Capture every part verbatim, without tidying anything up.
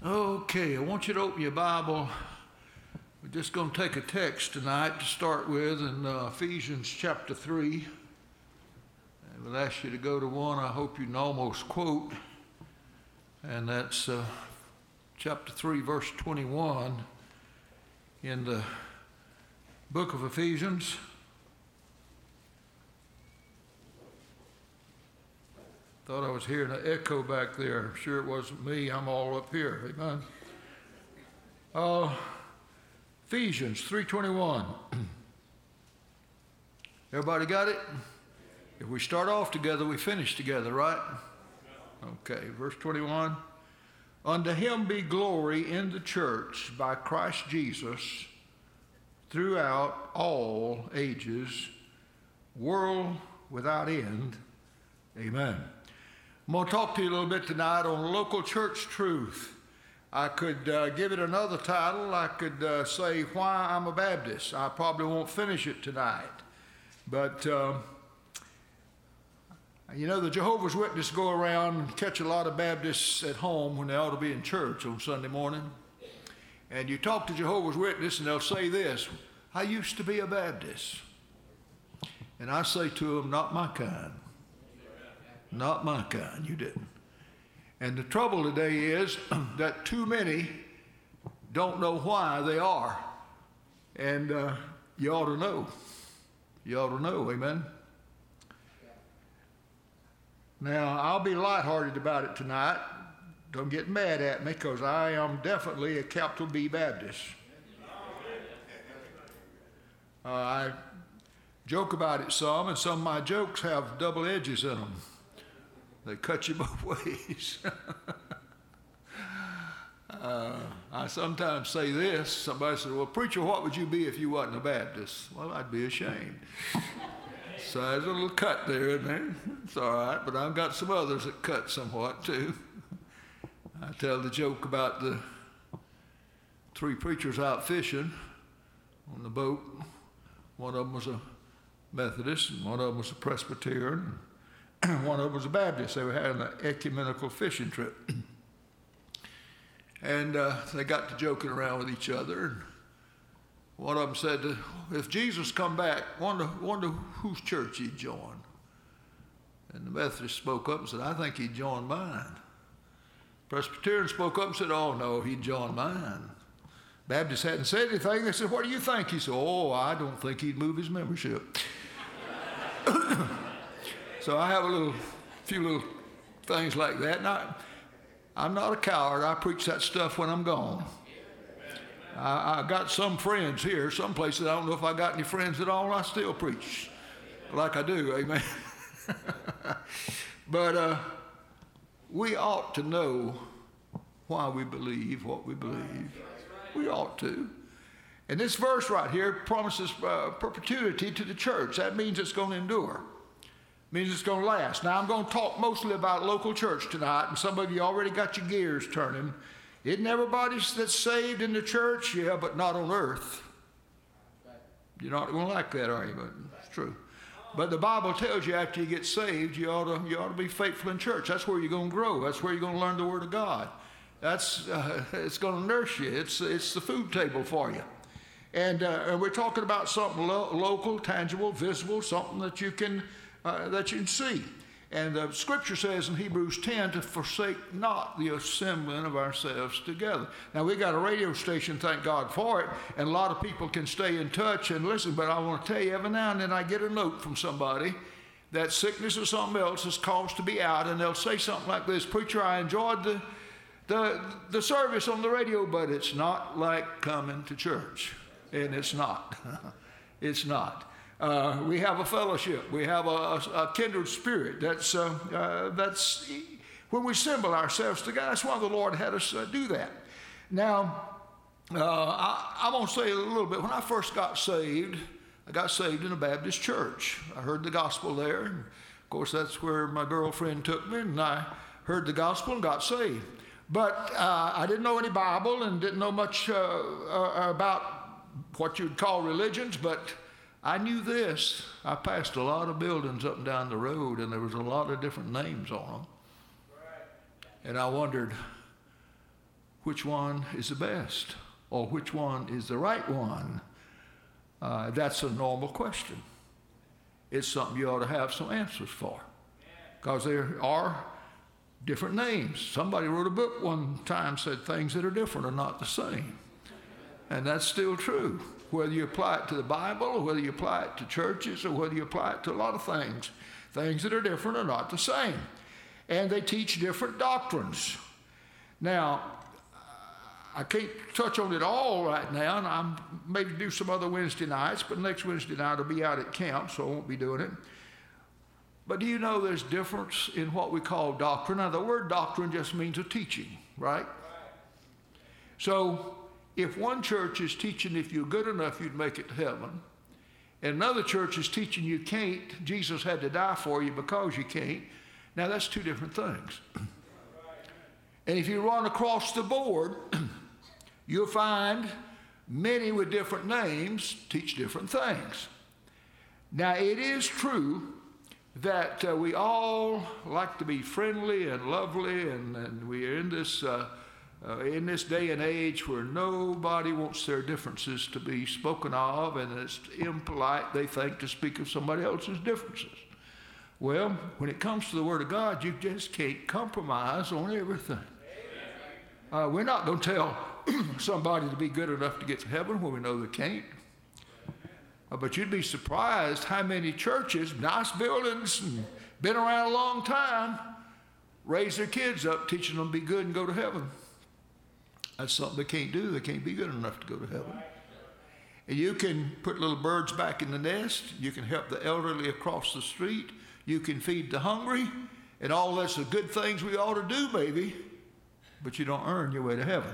Okay, I want you to open your Bible. We're just going to take a text tonight to start with in uh, Ephesians chapter three. And we'll ask you to go to one I hope you can almost quote. And that's uh, chapter three, verse twenty-one in the book of Ephesians. Thought I was hearing an echo back there. I'm sure it wasn't me. I'm all up here. Amen. Uh, Ephesians three twenty-one. Everybody got it? If we start off together, we finish together, right? Okay, verse twenty-one. Unto him be glory in the church by Christ Jesus throughout all ages, world without end. Amen. I'm going to talk to you a little bit tonight on local church truth. I could uh, give it another title. I could uh, say why I'm a Baptist. I probably won't finish it tonight. But, uh, you know, the Jehovah's Witnesses go around and catch a lot of Baptists at home when they ought to be in church on Sunday morning. And you talk to Jehovah's Witnesses and they'll say this, I used to be a Baptist. And I say to them, not my kind. Not my kind, you didn't. And the trouble today is that too many don't know why they are. And uh, you ought to know. You ought to know, amen? Now, I'll be lighthearted about it tonight. Don't get mad at me because I am definitely a capital B Baptist. Uh, I joke about it some, and some of my jokes have double edges in them. They cut you both ways. uh, I sometimes say this. Somebody says, well, preacher, what would you be if you wasn't a Baptist? Well, I'd be ashamed. So there's a little cut there, isn't there? It's all right, but I've got some others that cut somewhat too. I tell the joke about the three preachers out fishing on the boat. One of them was a Methodist, and one of them was a Presbyterian. One of them was a Baptist. They were having an ecumenical fishing trip. And uh, they got to joking around with each other. And one of them said, if Jesus come back, wonder, wonder whose church he'd join. And the Methodist spoke up and said, I think he'd join mine. Presbyterian spoke up and said, oh, no, he'd join mine. Baptist hadn't said anything. They said, what do you think? He said, oh, I don't think he'd move his membership. So I have a little, few little things like that. And I, I'm not a coward. I preach that stuff when I'm gone. I, I got some friends here. Some places I don't know if I got any friends at all. I still preach like I do. Amen. But uh, we ought to know why we believe what we believe. We ought to. And this verse right here promises uh, perpetuity to the church. That means it's going to endure. Means it's going to last. Now, I'm going to talk mostly about local church tonight, and some of you already got your gears turning. Isn't everybody that's saved in the church? Yeah, but not on earth. You're not going to like that, are you? But it's true. But the Bible tells you after you get saved, you ought to, you ought to be faithful in church. That's where you're going to grow. That's where you're going to learn the Word of God. That's uh, it's going to nurse you. It's, it's the food table for you. And, uh, and we're talking about something lo- local, tangible, visible, something that you can... Uh, that you can see. And the scripture says in Hebrews ten to forsake not the assembling of ourselves together. Now, we got a radio station, thank God for it, and a lot of people can stay in touch and listen, but I want to tell you, every now and then I get a note from somebody that sickness or something else is caused to be out, and they'll say something like this, preacher, I enjoyed the, the, the service on the radio, but it's not like coming to church. And it's not. It's not. Uh, we have a fellowship. We have a, a, a kindred spirit. That's uh, uh, that's when we assemble ourselves together. That's why the Lord had us uh, do that. Now, uh, I, I'm going to say a little bit. When I first got saved, I got saved in a Baptist church. I heard the gospel there. And of course, that's where my girlfriend took me, and I heard the gospel and got saved. But uh, I didn't know any Bible and didn't know much uh, uh, about what you'd call religions, but I knew this. I passed a lot of buildings up and down the road, and there was a lot of different names on them. And I wondered, which one is the best or which one is the right one. Uh, that's a normal question. It's something you ought to have some answers for, because there are different names. Somebody wrote a book one time, said things that are different are not the same. And that's still true, whether you apply it to the Bible or whether you apply it to churches or whether you apply it to a lot of things. Things that are different are not the same. And they teach different doctrines. Now, I can't touch on it all right now, and I'm maybe do some other Wednesday nights, but next Wednesday night I'll be out at camp, so I won't be doing it. But do you know there's difference in what we call doctrine? Now, the word doctrine just means a teaching, right? So, if one church is teaching if you're good enough, you'd make it to heaven, and another church is teaching you can't, Jesus had to die for you because you can't, now that's two different things. And if you run across the board, you'll find many with different names teach different things. Now, it is true that uh, we all like to be friendly and lovely, and, and we are in this, uh, uh, in this day and age where nobody wants their differences to be spoken of, and it's impolite, they think, to speak of somebody else's differences. Well, when it comes to the Word of God, you just can't compromise on everything. Uh, we're not going to tell somebody to be good enough to get to heaven when we know they can't. Uh, but you'd be surprised how many churches, nice buildings, and been around a long time, raise their kids up, teaching them to be good and go to heaven. That's something they can't do. They can't be good enough to go to heaven. And you can put little birds back in the nest. You can help the elderly across the street. You can feed the hungry. And all that's the good things we ought to do, maybe. But you don't earn your way to heaven.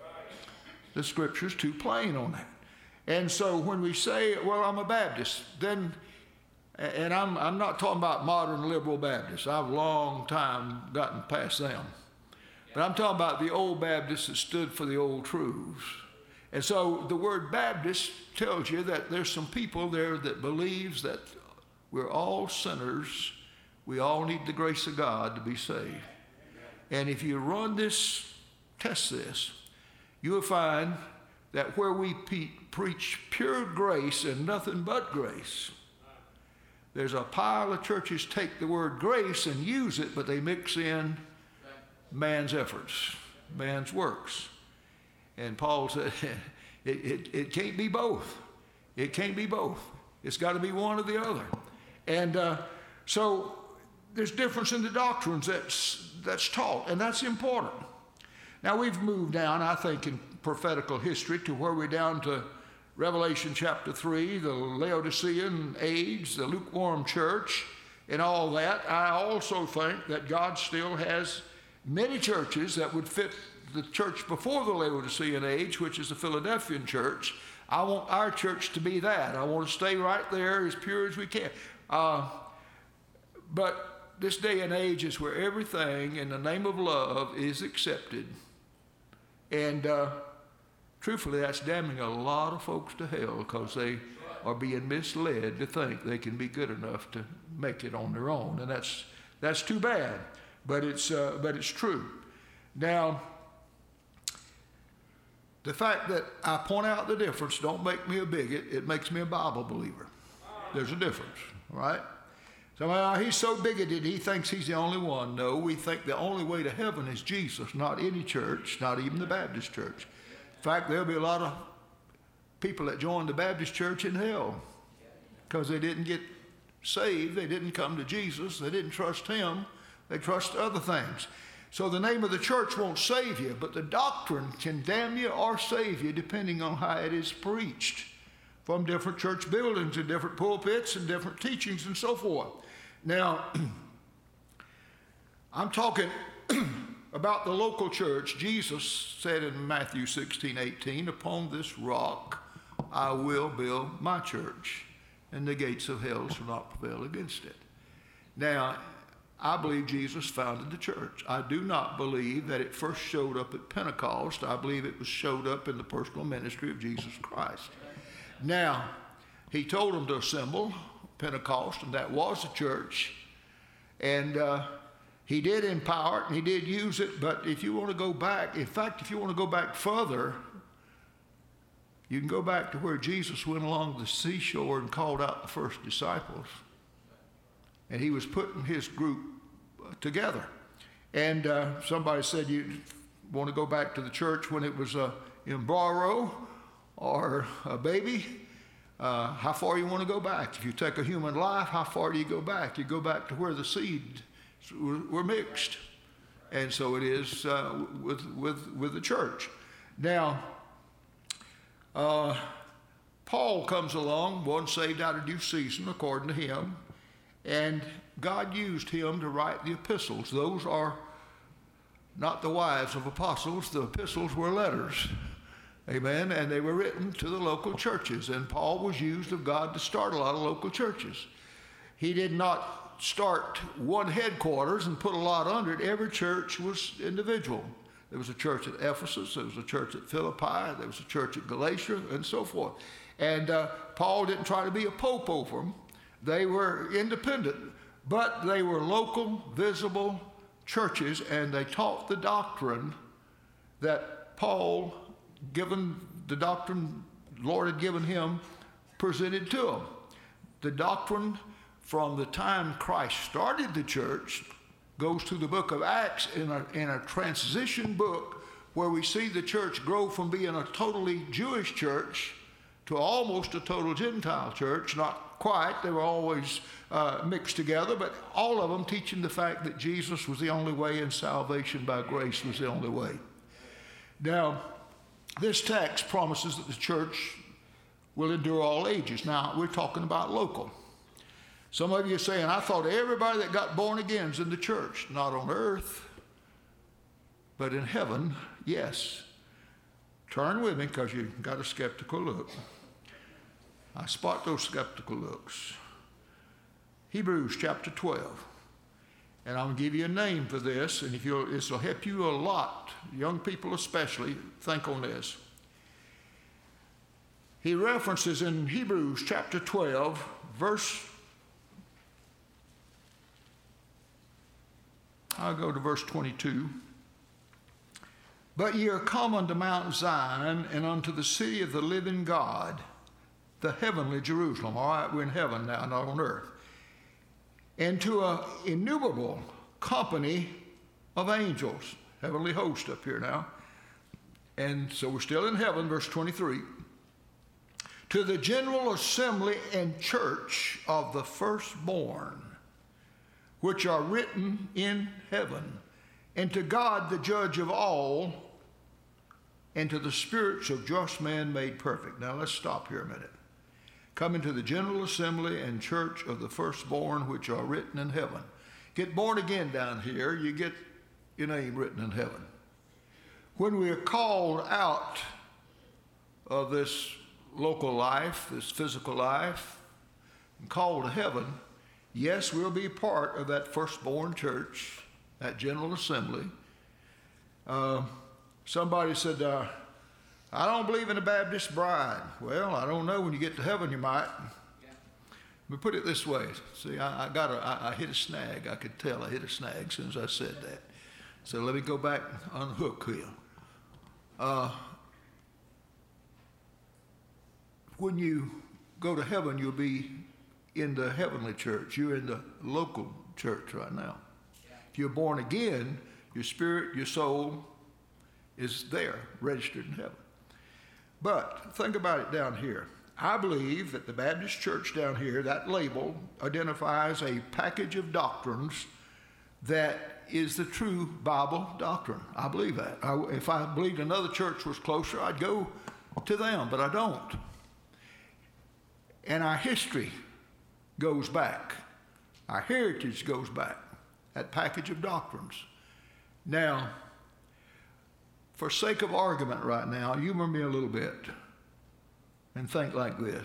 The scripture's too plain on that. And so when we say, well, I'm a Baptist, then, and I'm, I'm not talking about modern liberal Baptists. I've long time gotten past them. But I'm talking about the old Baptists that stood for the old truths. And so the word Baptist tells you that there's some people there that believes that we're all sinners. We all need the grace of God to be saved. And if you run this, test this, you'll find that where we pe- preach pure grace and nothing but grace, there's a pile of churches take the word grace and use it, but they mix in man's efforts, man's works. And Paul said, it, it, it can't be both. It can't be both. It's got to be one or the other. And uh, so there's difference in the doctrines that's that's taught, and that's important. Now, we've moved down, I think, in prophetical history to where we're down to Revelation chapter three, the Laodicean age, the lukewarm church, and all that. I also think that God still has many churches that would fit the church before the Laodicean age, which is the Philadelphian church. I want our church to be that. I want to stay right there as pure as we can. Uh, but this day and age is where everything in the name of love is accepted. And uh, truthfully, that's damning a lot of folks to hell because they are being misled to think they can be good enough to make it on their own. And that's that's too bad, but it's, uh, but it's true. Now, the fact that I point out the difference don't make me a bigot. It makes me a Bible believer. There's a difference, right? So well, he's so bigoted, he thinks he's the only one. No, we think the only way to heaven is Jesus, not any church, not even the Baptist church. In fact, there'll be a lot of people that join the Baptist church in hell because they didn't get saved. They didn't come to Jesus. They didn't trust him. They trust other things. So the name of the church won't save you, but the doctrine can damn you or save you depending on how it is preached from different church buildings and different pulpits and different teachings and so forth. Now, I'm talking about the local church. Jesus said in Matthew sixteen eighteen, upon this rock I will build my church, and the gates of hell shall not prevail against it. Now, I believe Jesus founded the church. I do not believe that it first showed up at Pentecost. I believe it was showed up in the personal ministry of Jesus Christ. Now, he told them to assemble Pentecost, and that was the church. And uh, He did empower it, and he did use it, but if you want to go back, in fact, if you want to go back further, you can go back to where Jesus went along the seashore and called out the first disciples. And he was putting his group together. And uh, somebody said, you want to go back to the church when it was a embroiro or a baby? Uh, how far you want to go back? If you take a human life, how far do you go back? You go back to where the seeds were mixed. And so it is uh, with, with, with the church. Now, uh, Paul comes along, one saved out of due season, according to him, and God used him to write the epistles. Those are not the wives of apostles. The epistles were letters. Amen. And they were written to the local churches. And Paul was used of God to start a lot of local churches. He did not start one headquarters and put a lot under it. Every church was individual. There was a church at Ephesus. There was a church at Philippi. There was a church at Galatia, and so forth. And uh, Paul didn't try to be a pope over them. They were independent, but they were local, visible churches, and they taught the doctrine that Paul, given the doctrine the Lord had given him, presented to them. The doctrine from the time Christ started the church goes to the book of Acts in a, in a transition book where we see the church grow from being a totally Jewish church to almost a total Gentile church. Not quite, they were always uh, mixed together, but all of them teaching the fact that Jesus was the only way and salvation by grace was the only way. Now, this text promises that the church will endure all ages. Now, we're talking about local. Some of you are saying, I thought everybody that got born again is in the church. Not on earth, but in heaven, yes. Turn with me because you got a skeptical look. I spot those skeptical looks. Hebrews chapter twelve. And I'm going to give you a name for this, and if you'll, this will help you a lot, young people especially, think on this. He references in Hebrews chapter twelve, verse, I'll go to verse twenty-two. But ye are come unto Mount Zion, and unto the city of the living God, the heavenly Jerusalem. All right, we're in heaven now, not on earth. And to an innumerable company of angels, heavenly host up here now. And so we're still in heaven, verse twenty-three. To the general assembly and church of the firstborn, which are written in heaven, and to God the judge of all, and to the spirits of just men made perfect. Now let's stop here a minute. Coming to the general assembly and church of the firstborn, which are written in heaven. Get born again down here, you get your name written in heaven. When we are called out of this local life, this physical life, and called to heaven, yes, we'll be part of that firstborn church, that general assembly. Uh, somebody said, uh, I don't believe in a Baptist bride. Well, I don't know. When you get to heaven, you might. Yeah. Let me put it this way. See, I, I got a, I, I hit a snag. I could tell I hit a snag as soon as I said that. So let me go back and unhook here. Uh, when you go to heaven, you'll be in the heavenly church. You're in the local church right now. Yeah. If you're born again, your spirit, your soul is there, registered in heaven. But think about it down here. I believe that the Baptist church down here, that label identifies a package of doctrines that is the true Bible doctrine. I believe that. I, if I believed another church was closer, I'd go to them, but I don't. And our history goes back. Our heritage goes back. That package of doctrines. Now, for sake of argument right now, humor me a little bit and think like this.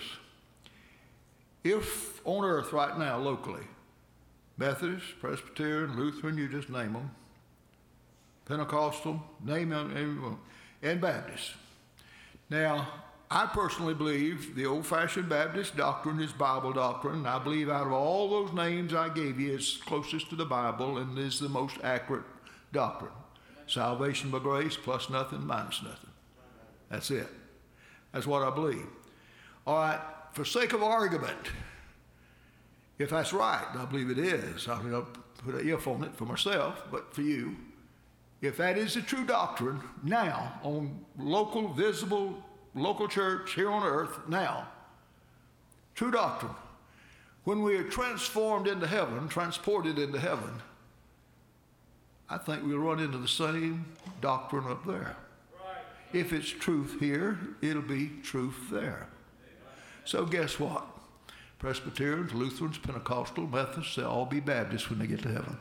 If on earth right now, locally, Methodist, Presbyterian, Lutheran, you just name them, Pentecostal, name them, and Baptist. Now, I personally believe the old-fashioned Baptist doctrine is Bible doctrine. I believe out of all those names I gave you, it's closest to the Bible and is the most accurate doctrine. Salvation by grace plus nothing minus nothing. That's it. That's what I believe. All right, for sake of argument, if that's right, and I believe it is, I'm going to put an if on it for myself, but for you, if that is the true doctrine now on local, visible, local church here on earth now, true doctrine, when we are transformed into heaven, transported into heaven, I think we'll run into the same doctrine up there. Right. If it's truth here, it'll be truth there. So guess what? Presbyterians, Lutherans, Pentecostal, Methodists, they'll all be Baptists when they get to heaven.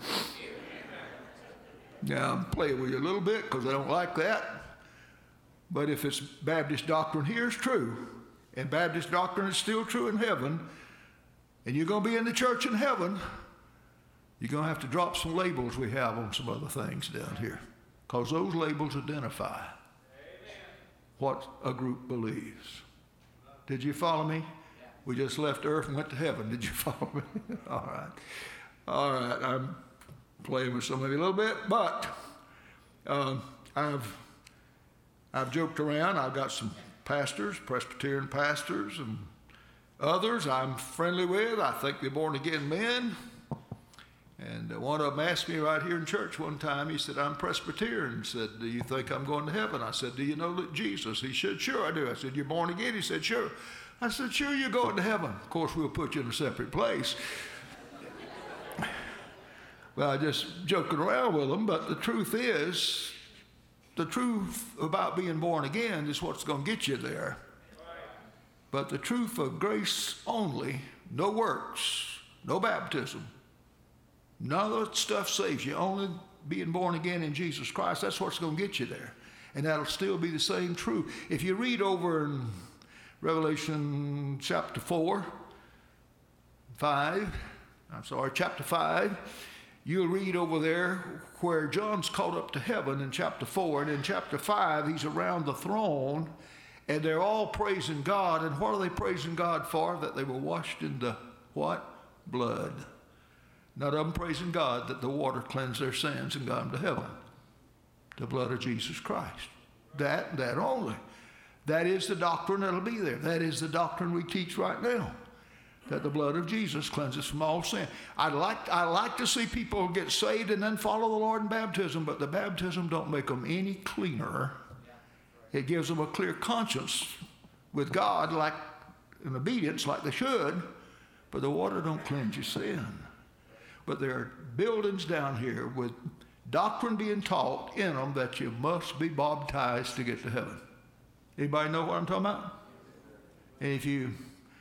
Now, I'm playing with you a little bit because I don't like that. But if it's Baptist doctrine here, it's true. And Baptist doctrine is still true in heaven. And you're going to be in the church in heaven. You're going to have to drop some labels we have on some other things down here. Because those labels identify what a group believes. Did you follow me? We just left earth and went to heaven. Did you follow me? All right. All right. I'm playing with some of you a little bit, but uh, I've I've joked around. I've got some pastors, Presbyterian pastors, and others I'm friendly with. I think they're born-again men. And one of them asked me right here in church one time, he said, I'm Presbyterian. He said, do you think I'm going to heaven? I said, do you know Jesus? He said, sure I do. I said, you're born again? He said, sure. I said, sure, you're going to heaven. Of course, we'll put you in a separate place. Well, I just joking around with them, but the truth is, the truth about being born again is what's going to get you there. But the truth of grace only, no works, no baptism, none of that stuff saves you. Only being born again in Jesus Christ, that's what's going to get you there. And that'll still be the same truth. If you read over in Revelation chapter four, five, I'm sorry, chapter five, you'll read over there where John's caught up to heaven in chapter four, and in chapter five, he's around the throne, and they're all praising God. And what are they praising God for? That they were washed in the what? Blood. None of them praising God that the water cleansed their sins and got them to heaven. The blood of Jesus Christ. That, that only. That is the doctrine that'll be there. That is the doctrine we teach right now. That the blood of Jesus cleanses from all sin. I'd like, I like to see people get saved and then follow the Lord in baptism, but the baptism don't make them any cleaner. It gives them a clear conscience with God, like in obedience, like they should, but the water don't cleanse your sin. But there are buildings down here with doctrine being taught in them that you must be baptized to get to heaven. Anybody know what I'm talking about? And if you,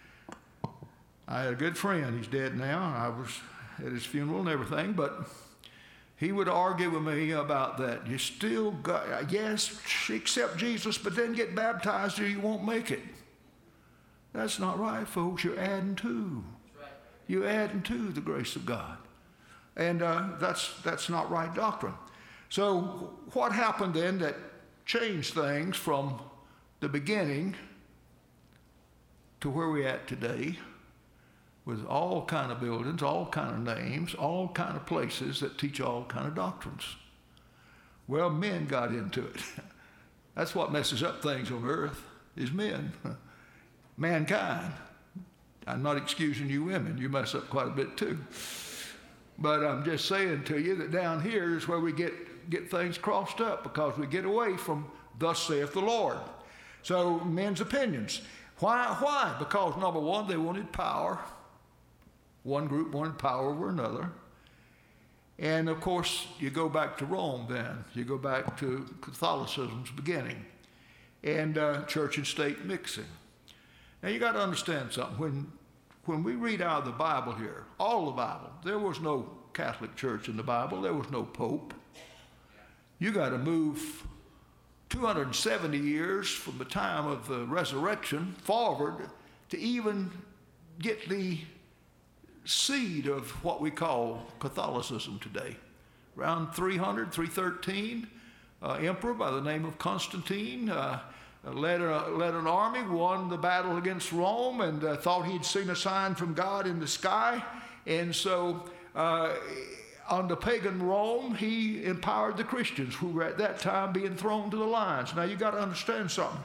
I had a good friend, he's dead now, and I was at his funeral and everything, but he would argue with me about that. You still got, yes, accept Jesus, but then get baptized or you won't make it. That's not right, folks. You're adding to. You're adding to the grace of God. And uh, that's, that's not right doctrine. So what happened then that changed things from the beginning to where we're at today, with all kind of buildings, all kind of names, all kind of places that teach all kind of doctrines? Well, men got into it. That's what messes up things on earth, is men. Mankind. I'm not excusing you women. You mess up quite a bit too. But I'm just saying to you that down here is where we get, get things crossed up, because we get away from thus saith the Lord. So men's opinions. Why? Why? Because number one, they wanted power. One group wanted power over another. And of course, you go back to Rome then. You go back to Catholicism's beginning. And uh, church and state mixing. Now you got to understand something. When, when we read out of the Bible here, all the Bible, there was no Catholic Church in the Bible. There was no Pope. You got to move two hundred seventy years from the time of the resurrection forward to even get the seed of what we call Catholicism today. Around three hundred, three thirteen, uh, emperor by the name of Constantine uh, led, a, led an army, won the battle against Rome, and uh, thought he'd seen a sign from God in the sky. And so uh, under pagan Rome, he empowered the Christians who were at that time being thrown to the lions. Now you got to understand something.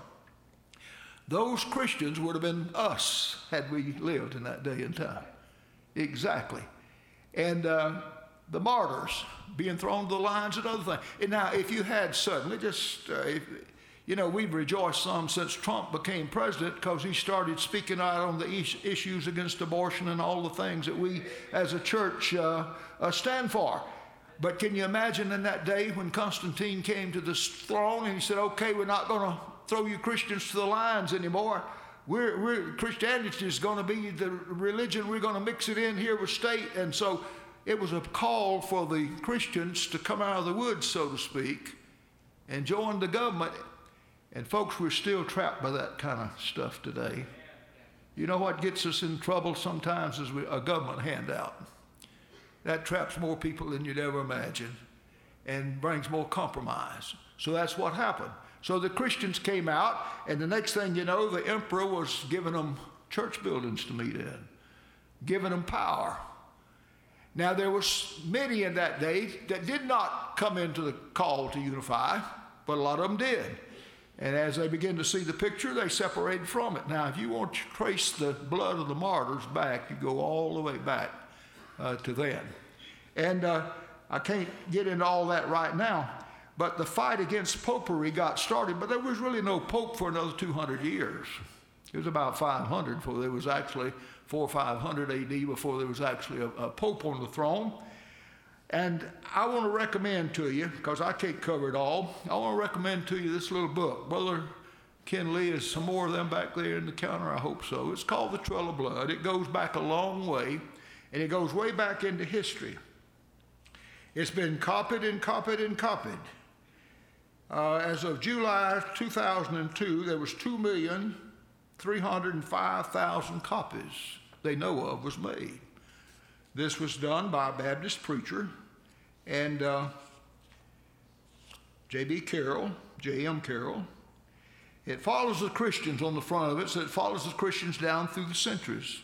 Those Christians would have been us had we lived in that day and time. Exactly. And uh, the martyrs being thrown to the lions and other things. And now, if you had suddenly just, uh, if, you know, we've rejoiced some since Trump became president because he started speaking out on the is- issues against abortion and all the things that we as a church uh, uh, stand for. But can you imagine in that day when Constantine came to the throne and he said, okay, we're not going to throw you Christians to the lions anymore. We're, we're, Christianity is going to be the religion. We're going to mix it in here with state. And so it was a call for the Christians to come out of the woods, so to speak, and join the government. And folks, we're still trapped by that kind of stuff today. You know what gets us in trouble sometimes is a government handout. That traps more people than you'd ever imagine and brings more compromise. So that's what happened. So the Christians came out, and the next thing you know, the emperor was giving them church buildings to meet in, giving them power. Now, there was many in that day that did not come into the call to unify, but a lot of them did. And as they began to see the picture, they separated from it. Now, if you want to trace the blood of the martyrs back, you go all the way back uh, to then. And uh, I can't get into all that right now. But the fight against popery got started, but there was really no pope for another two hundred years. It was about five hundred before there was actually, four or five hundred A D before there was actually a, a pope on the throne. And I want to recommend to you, because I can't cover it all, I want to recommend to you this little book. Brother Ken Lee has some more of them back there in the counter, I hope so. It's called The Trail of Blood. It goes back a long way, and it goes way back into history. It's been copied and copied and copied. Uh, as of July two thousand two, there was two million three hundred five thousand copies they know of was made. This was done by a Baptist preacher, and uh, J B Carroll, J M Carroll. It follows the Christians on the front of it, so it follows the Christians down through the centuries.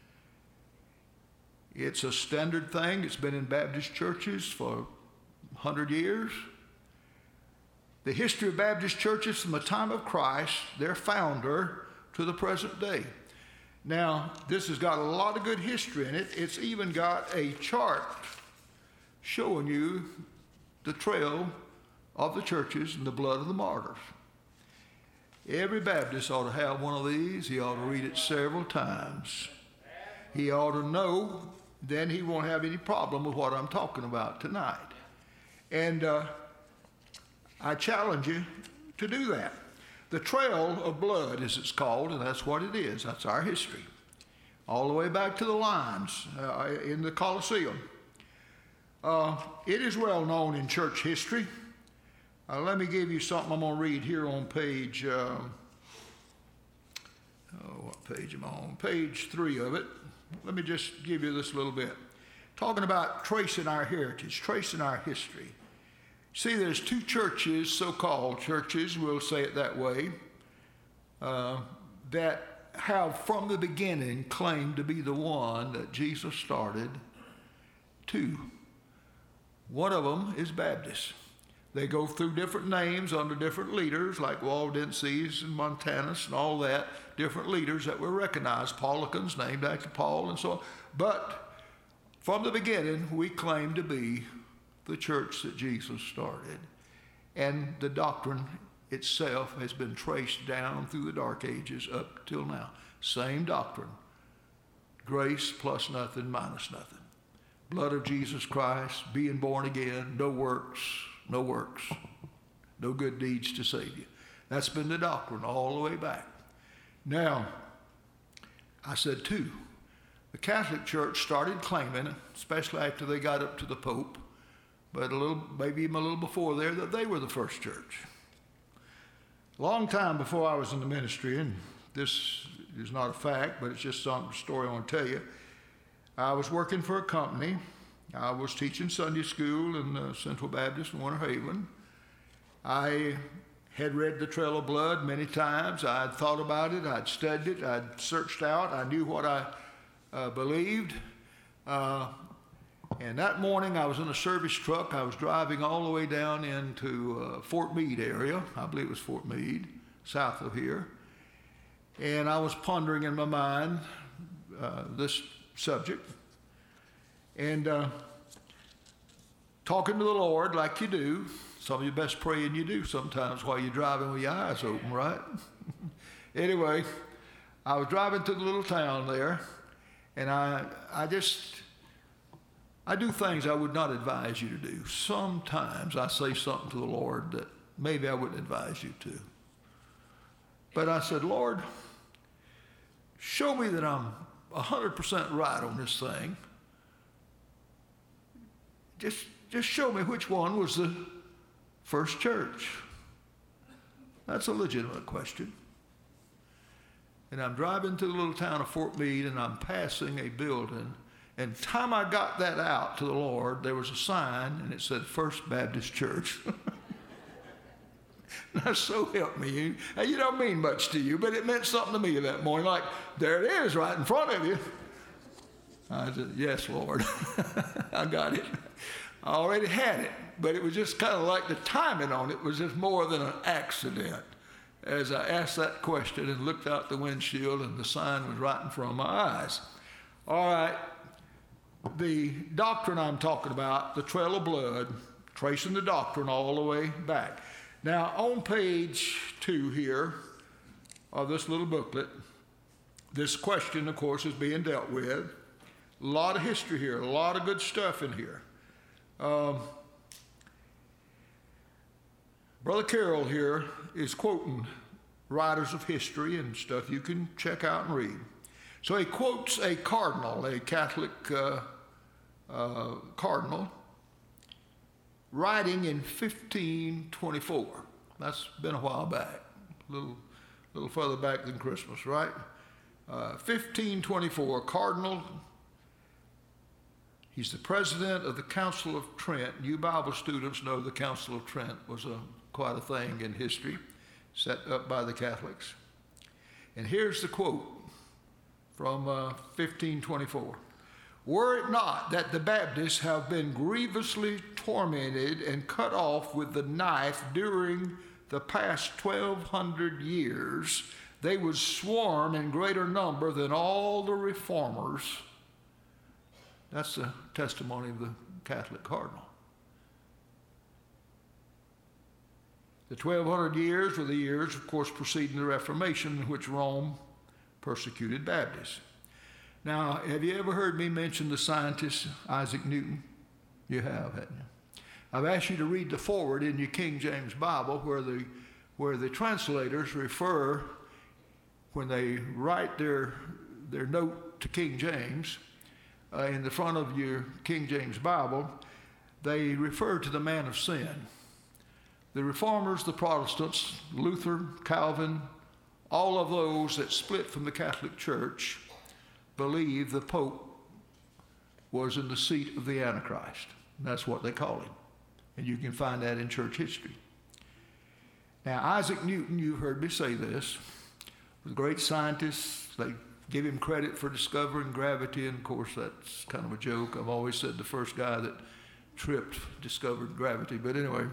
It's a standard thing. It's been in Baptist churches for one hundred years. The history of Baptist churches from the time of Christ, their founder, to the present day. Now, this has got a lot of good history in it. It's even got a chart showing you the trail of the churches and the blood of the martyrs. Every Baptist ought to have one of these. He ought to read it several times. He ought to know, then he won't have any problem with what I'm talking about tonight. And uh, I challenge you to do that. The Trail of Blood, as it's called, and that's what it is. That's our history. All the way back to the lions uh, in the Colosseum. Uh, it is well known in church history. Uh, let me give you something I'm going to read here on page, uh, oh, what page am I on? Page three of it. Let me just give you this little bit. Talking about tracing our heritage, tracing our history. See, there's two churches, so-called churches, we'll say it that way, uh, that have from the beginning claimed to be the one that Jesus started. Two. One of them is Baptist. They go through different names under different leaders, like Waldenses and Montanus and all that, different leaders that were recognized. Paulicans, named after Paul, and so on. But from the beginning, we claim to be the church that Jesus started. And the doctrine itself has been traced down through the dark ages up till now. Same doctrine. Grace plus nothing minus nothing. Blood of Jesus Christ, being born again, no works, no works, no good deeds to save you. That's been the doctrine all the way back. Now, I said two. The Catholic Church started claiming, especially after they got up to the Pope, but a little, maybe even a little before there, that they were the first church. A long time before I was in the ministry, and this is not a fact, but it's just some story I want to tell you. I was working for a company. I was teaching Sunday school in uh, Central Baptist in Winter Haven. I had read The Trail of Blood many times. I'd thought about it. I'd studied it. I'd searched out. I knew what I uh, believed. Uh, and that morning I was in a service truck. I was driving all the way down into uh, Fort Meade area. I believe it was Fort Meade, south of here. And I was pondering in my mind uh, this subject. And uh, talking to the Lord like you do. Some of your best praying you do sometimes while you're driving with your eyes open, right? Anyway, I was driving to the little town there, and I, I just, I do things I would not advise you to do. Sometimes I say something to the Lord that maybe I wouldn't advise you to. But I said, Lord, show me that I'm one hundred percent right on this thing. Just, just show me which one was the first church. That's a legitimate question. And I'm driving to the little town of Fort Meade, and I'm passing a building. And the time I got that out to the Lord, there was a sign, and it said First Baptist Church. Now, so help me. You, you don't mean much to you, but it meant something to me that morning. Like, there it is right in front of you. I said, yes, Lord. I got it. I already had it, but it was just kind of like the timing on it was just more than an accident. As I asked that question and looked out the windshield, and the sign was right in front of my eyes. All right, the doctrine I'm talking about, the Trail of Blood, tracing the doctrine all the way back. Now, on page two here of this little booklet, this question, of course, is being dealt with. A lot of history here, a lot of good stuff in here. Um, Brother Carroll here is quoting writers of history and stuff you can check out and read. So he quotes a cardinal, a Catholic uh, uh, cardinal, writing in fifteen twenty-four. That's been a while back, a little, little further back than Christmas, right? Uh, fifteen twenty-four, Cardinal. He's the president of the Council of Trent. You Bible students know the Council of Trent was a, quite a thing in history, set up by the Catholics. And here's the quote from uh, fifteen twenty-four. Were it not that the Baptists have been grievously tormented and cut off with the knife during the past twelve hundred years, they would swarm in greater number than all the reformers. That's the testimony of the Catholic cardinal. The twelve hundred years were the years, of course, preceding the Reformation, in which Rome persecuted Baptists. Now, have you ever heard me mention the scientist Isaac Newton? You have, haven't you? I've asked you to read the foreword in your King James Bible where the, where the translators refer, when they write their, their note to King James, uh, in the front of your King James Bible, they refer to the man of sin. The Reformers, the Protestants, Luther, Calvin, all of those that split from the Catholic Church believe the Pope was in the seat of the Antichrist. And that's what they call him. And you can find that in church history. Now, Isaac Newton, you've heard me say this, was a great scientist. They give him credit for discovering gravity, and of course that's kind of a joke. I've always said the first guy that tripped discovered gravity, but anyway,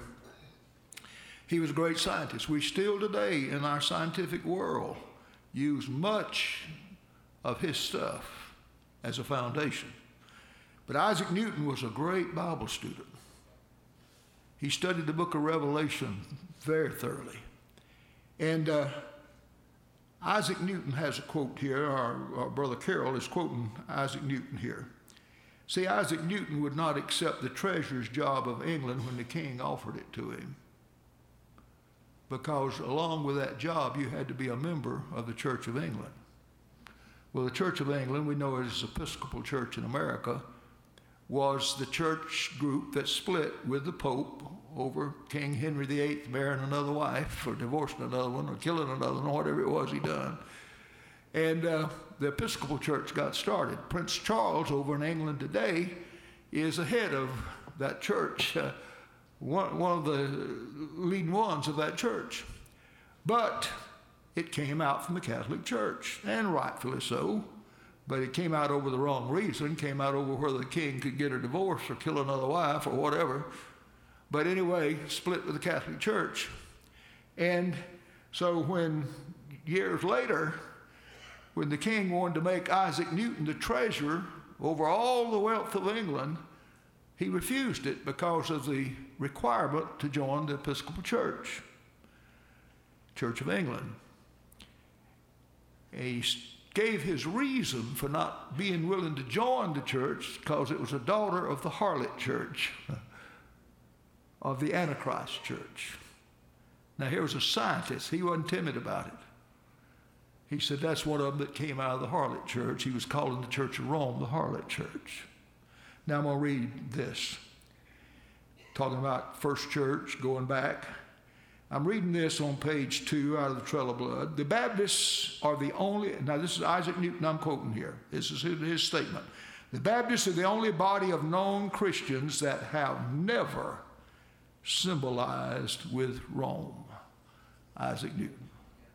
he was a great scientist. We still today in our scientific world use much of his stuff as a foundation. But Isaac Newton was a great Bible student. He studied the book of Revelation very thoroughly. And uh, Isaac Newton has a quote here. Our, our brother Carroll is quoting Isaac Newton here. See, Isaac Newton would not accept the treasurer's job of England when the king offered it to him, because along with that job, you had to be a member of the Church of England. Well, the Church of England, we know it as the Episcopal Church in America, was the church group that split with the Pope over King Henry the Eighth marrying another wife or divorcing another one or killing another one, or whatever it was he done. And uh, the Episcopal Church got started. Prince Charles over in England today is the head of that church. Uh, one, one of the leading ones of that church. But it came out from the Catholic Church, and rightfully so. But it came out over the wrong reason, came out over where the king could get a divorce or kill another wife or whatever. But anyway, split with the Catholic Church. And so when years later, when the king wanted to make Isaac Newton the treasurer over all the wealth of England, he refused it because of the requirement to join the Episcopal Church, Church of England. And he gave his reason for not being willing to join the church because it was a daughter of the harlot church, of the Antichrist church. Now here was a scientist. He wasn't timid about it. He said that's one of them that came out of the harlot church. He was calling the Church of Rome the harlot church. Now I'm going to read this. Talking about first church, going back. I'm reading this on page two out of the Trail of Blood. The Baptists are the only, now this is Isaac Newton I'm quoting here. This is his, his statement. The Baptists are the only body of known Christians that have never symbolized with Rome. Isaac Newton.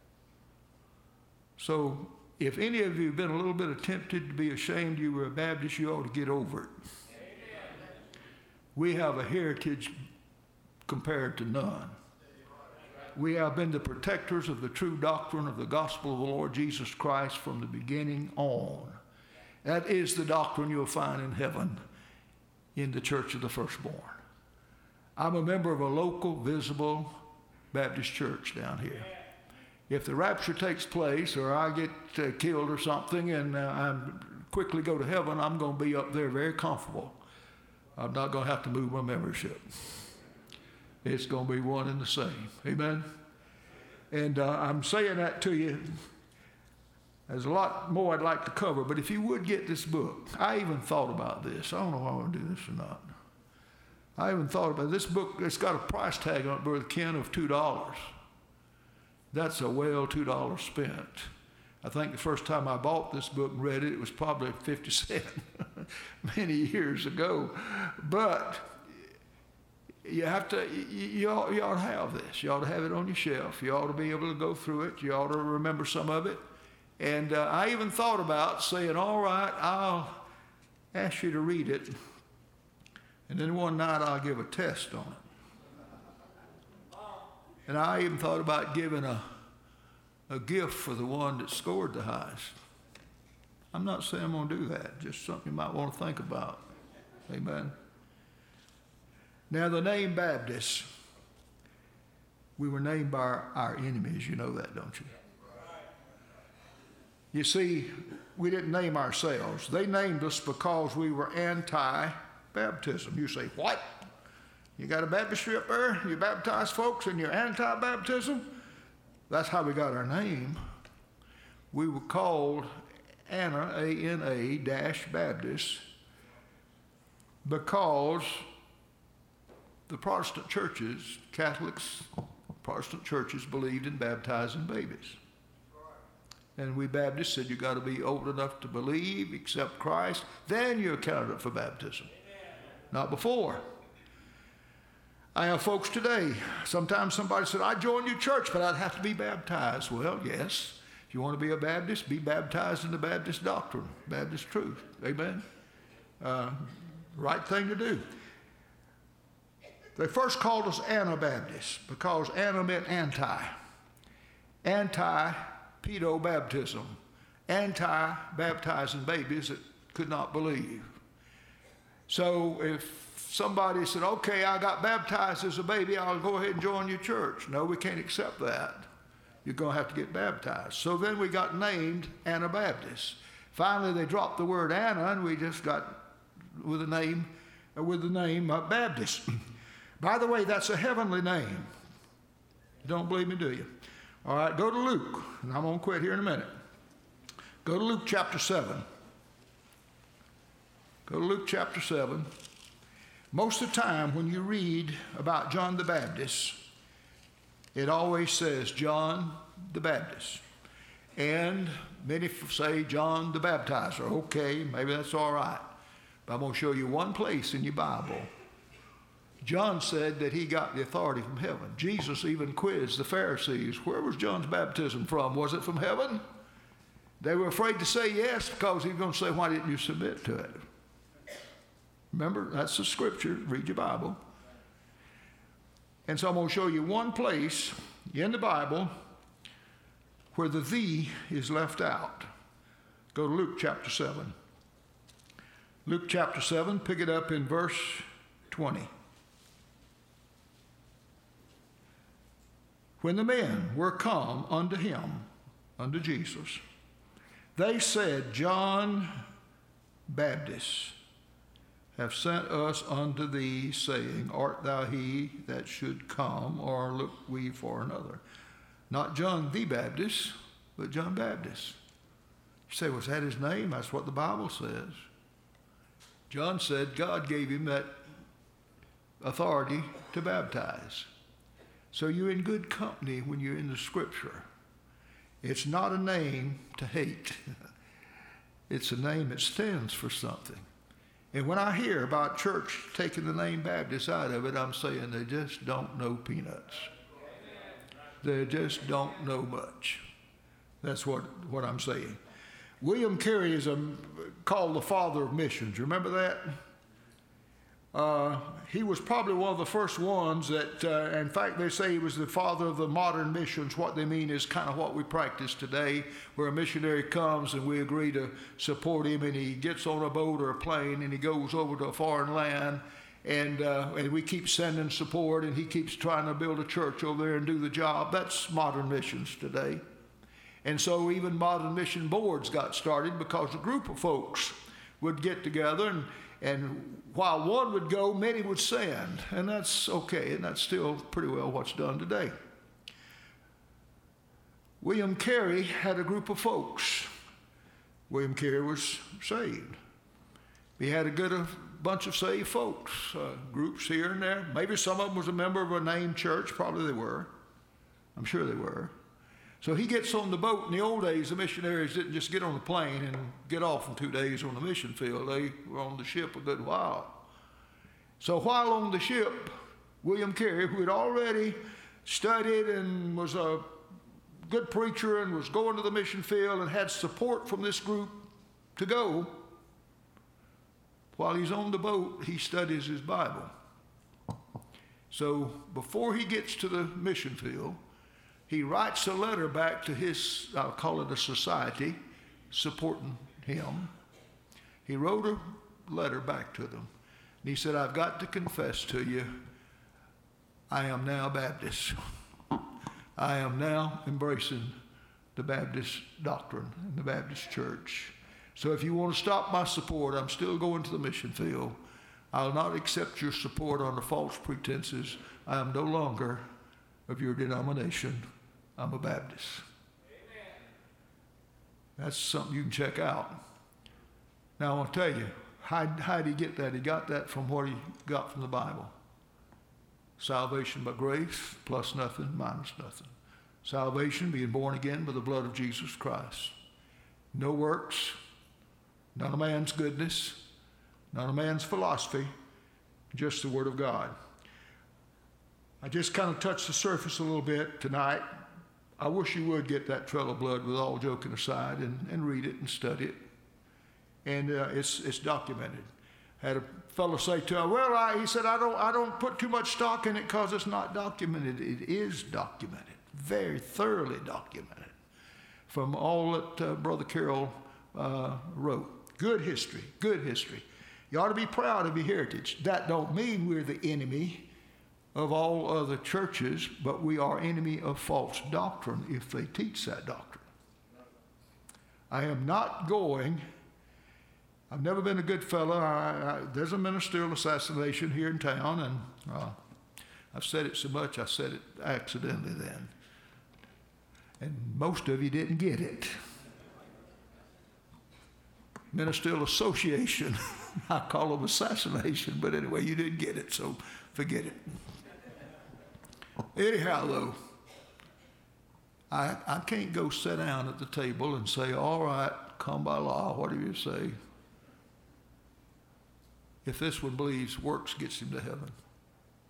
So if any of you have been a little bit tempted to be ashamed you were a Baptist, you ought to get over it. Amen. We have a heritage compared to none. We have been the protectors of the true doctrine of the gospel of the Lord Jesus Christ from the beginning on. That is the doctrine you'll find in heaven in the Church of the Firstborn. I'm a member of a local, visible Baptist church down here. If the rapture takes place or I get uh, killed or something and uh, I quickly go to heaven, I'm going to be up there very comfortable. I'm not going to have to move my membership. It's going to be one and the same. Amen? And uh, I'm saying that to you. There's a lot more I'd like to cover, but if you would get this book, I even thought about this. I don't know if I'm going to do this or not. I even thought about this book. It's got a price tag on it, Brother Ken, of two dollars. That's a well two dollars spent. I think the first time I bought this book and read it, it was probably fifty cents many years ago. But you have to, you, you, ought, you ought to have this. You ought to have it on your shelf. You ought to be able to go through it. You ought to remember some of it. And uh, I even thought about saying, all right, I'll ask you to read it. And then one night I'll give a test on it. And I even thought about giving a, a gift for the one that scored the highest. I'm not saying I'm going to do that. Just something you might want to think about. Amen. Now, the name Baptist, we were named by our, our enemies. You know that, don't you? You see, we didn't name ourselves. They named us because we were anti-baptism. You say, what? You got a baptistry up there? You baptize folks and you're anti-baptism? That's how we got our name. We were called Anna, A N A, dash Baptist, because the Protestant churches, Catholics, Protestant churches believed in baptizing babies. And we Baptists said you got to be old enough to believe, accept Christ, then you're counted for baptism. Amen. Not before. I have folks today, sometimes somebody said, I joined your church, but I'd have to be baptized. Well, yes, if you want to be a Baptist, be baptized in the Baptist doctrine, Baptist truth. Amen? Uh, right thing to do. They first called us Anabaptists because Anna meant anti. Anti-pedo-baptism. Anti-baptizing babies that could not believe. So if somebody said, okay, I got baptized as a baby, I'll go ahead and join your church. No, we can't accept that. You're going to have to get baptized. So then we got named Anabaptists. Finally, they dropped the word Anna, and we just got with the name, with the name uh, Baptist. By the way, that's a heavenly name. You don't believe me, do you? All right, go to Luke, and I'm going to quit here in a minute. Go to Luke chapter seven. Go to Luke chapter seven. Most of the time when you read about John the Baptist, it always says John the Baptist. And many say John the Baptizer. Okay, maybe that's all right. But I'm going to show you one place in your Bible. John said that he got the authority from heaven. Jesus even quizzed the Pharisees, where was John's baptism from? Was it from heaven? They were afraid to say yes because he was going to say, why didn't you submit to it? Remember, that's the scripture. Read your Bible. And so I'm going to show you one place in the Bible where the "thee" is left out. Go to Luke chapter seven. Luke chapter seven, pick it up in verse twenty. When the men were come unto him, unto Jesus, they said, John Baptist have sent us unto thee, saying, art thou he that should come, or look we for another? Not John the Baptist, but John Baptist. You say, was that his name? That's what the Bible says. John said God gave him that authority to baptize. So you're in good company when you're in the scripture. It's not a name to hate. It's a name that stands for something. And when I hear about church taking the name Baptist out of it, I'm saying they just don't know peanuts. They just don't know much. That's what, what I'm saying. William Carey is a, called the father of missions. Remember that? Uh, he was probably one of the first ones that, uh, in fact, they say he was the father of the modern missions. What they mean is kind of what we practice today, where a missionary comes and we agree to support him, and he gets on a boat or a plane and he goes over to a foreign land, and, uh, and we keep sending support, and he keeps trying to build a church over there and do the job. That's modern missions today. And so even modern mission boards got started because a group of folks would get together, and And while one would go, many would send. And that's okay, and that's still pretty well what's done today. William Carey had a group of folks. William Carey was saved. He had a good a bunch of saved folks, uh, groups here and there. Maybe some of them was a member of a named church. Probably they were. I'm sure they were. So he gets on the boat. In the old days, the missionaries didn't just get on the plane and get off in two days on the mission field. They were on the ship a good while. So while on the ship, William Carey, who had already studied and was a good preacher and was going to the mission field and had support from this group to go, while he's on the boat, he studies his Bible. So before he gets to the mission field, he writes a letter back to his, I'll call it a society, supporting him. He wrote a letter back to them. And he said, I've got to confess to you, I am now Baptist. I am now embracing the Baptist doctrine and the Baptist church. So if you want to stop my support, I'm still going to the mission field. I'll not accept your support under false pretenses. I am no longer of your denomination. I'm a Baptist. Amen. That's something you can check out. Now, I want to tell you, how, how did he get that? He got that from what he got from the Bible. Salvation by grace, plus nothing, minus nothing. Salvation, being born again by the blood of Jesus Christ. No works, none of man's goodness, none of man's philosophy, just the Word of God. I just kind of touched the surface a little bit tonight. I wish you would get that Trail of Blood, with all joking aside, and, and read it and study it. And uh, it's it's documented. Had a fellow say to him, well, I, he said, I don't, I don't put too much stock in it because it's not documented. It is documented, very thoroughly documented, from all that uh, Brother Carroll uh, wrote. Good history, good history. You ought to be proud of your heritage. That don't mean we're the enemy of all other churches, but we are enemy of false doctrine if they teach that doctrine. I am not going, I've never been a good fellow. I, I, there's a ministerial assassination here in town, and uh, I've said it so much, I said it accidentally then. And most of you didn't get it. Ministerial association, I call them assassination, but anyway, you didn't get it, so forget it. Anyhow, though, I, I can't go sit down at the table and say, all right, come by law, whatever you say. If this one believes works gets him to heaven.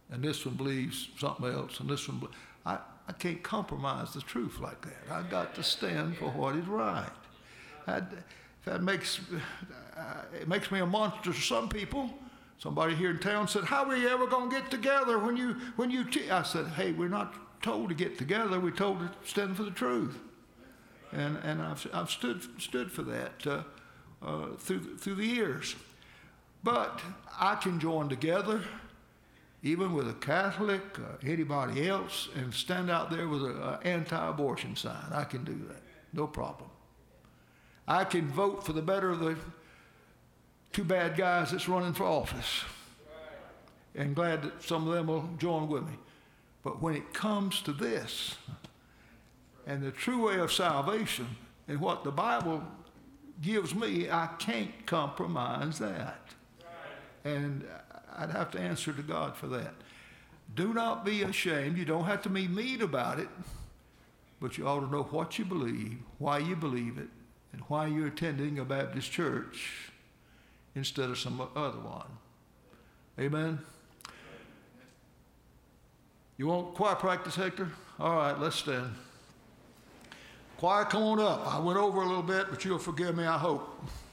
and this one believes something else, and this one, be- I, I can't compromise the truth like that. I got to stand for what is right. I'd, that makes, uh, it makes me a monster to some people. Somebody here in town said, how are you ever going to get together when you, when you te-? I said, hey, we're not told to get together. We're told to stand for the truth. And, and I've, I've stood, stood for that uh, uh, through, through the years. But I can join together, even with a Catholic, uh, anybody else, and stand out there with an anti-abortion sign. I can do that, no problem. I can vote for the better of the two bad guys that's running for office. And glad that some of them will join with me. But when it comes to this, and the true way of salvation, and what the Bible gives me, I can't compromise that. And I'd have to answer to God for that. Do not be ashamed. You don't have to be mean about it, but you ought to know what you believe, why you believe it, and why you're attending a Baptist church instead of some other one. Amen? You want choir practice, Hector? All right, let's stand. Choir, come on up. I went over a little bit, but you'll forgive me, I hope.